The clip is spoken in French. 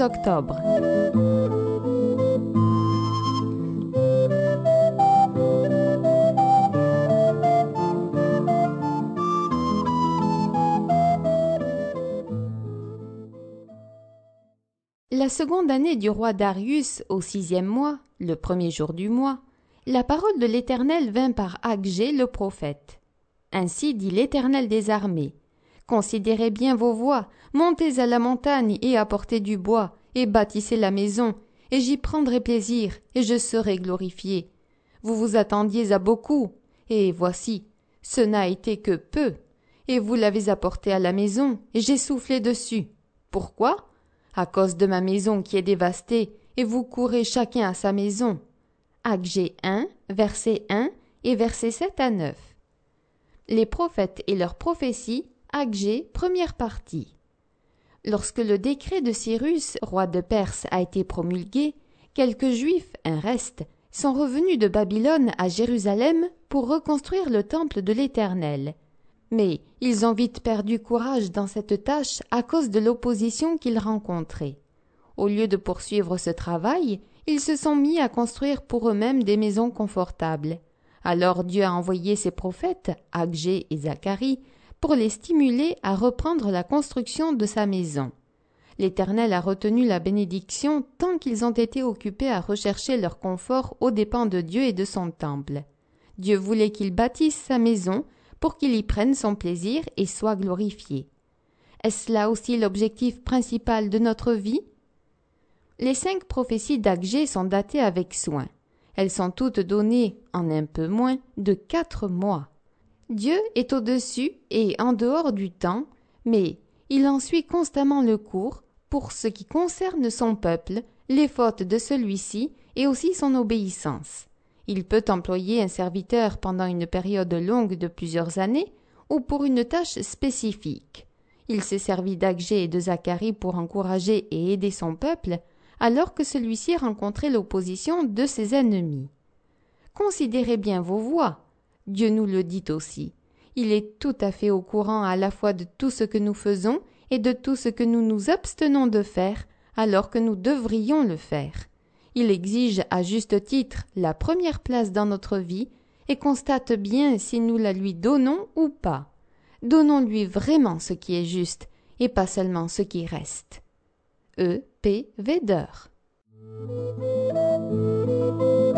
octobre. La seconde année du roi Darius, au 6e mois, le premier jour du mois, la parole de l'Éternel vint par Agé le prophète. Ainsi dit l'Éternel des armées. Considérez bien vos voies, montez à la montagne et apportez du bois, et bâtissez la maison, et j'y prendrai plaisir, et je serai glorifié. Vous vous attendiez à beaucoup, et voici, ce n'a été que peu, et vous l'avez apporté à la maison, et j'ai soufflé dessus. Pourquoi? À cause de ma maison qui est dévastée, et vous courez chacun à sa maison. Agé 1, verset 1 et versets 7 à 9. Les prophètes et leurs prophéties, Agé, première partie. Lorsque le décret de Cyrus, roi de Perse, a été promulgué, quelques Juifs, un reste, sont revenus de Babylone à Jérusalem pour reconstruire le temple de l'Éternel. Mais ils ont vite perdu courage dans cette tâche à cause de l'opposition qu'ils rencontraient. Au lieu de poursuivre ce travail, ils se sont mis à construire pour eux-mêmes des maisons confortables. Alors Dieu a envoyé ses prophètes, Agé et Zacharie, pour les stimuler à reprendre la construction de sa maison. L'Éternel a retenu la bénédiction tant qu'ils ont été occupés à rechercher leur confort aux dépens de Dieu et de son temple. Dieu voulait qu'ils bâtissent sa maison pour qu'il y prenne son plaisir et soit glorifié. Est-ce là aussi l'objectif principal de notre vie? Les 5 prophéties d'Agé sont datées avec soin. Elles sont toutes données en un peu moins de 4 mois. Dieu est au-dessus et en dehors du temps, mais il en suit constamment le cours pour ce qui concerne son peuple, les fautes de celui-ci et aussi son obéissance. Il peut employer un serviteur pendant une période longue de plusieurs années ou pour une tâche spécifique. Il s'est servi d'Agé et de Zacharie pour encourager et aider son peuple, alors que celui-ci rencontrait l'opposition de ses ennemis. Considérez bien vos voies. Dieu nous le dit aussi. Il est tout à fait au courant à la fois de tout ce que nous faisons et de tout ce que nous nous abstenons de faire, alors que nous devrions le faire. Il exige à juste titre la première place dans notre vie et constate bien si nous la lui donnons ou pas. Donnons-lui vraiment ce qui est juste et pas seulement ce qui reste. E. P. Vedder.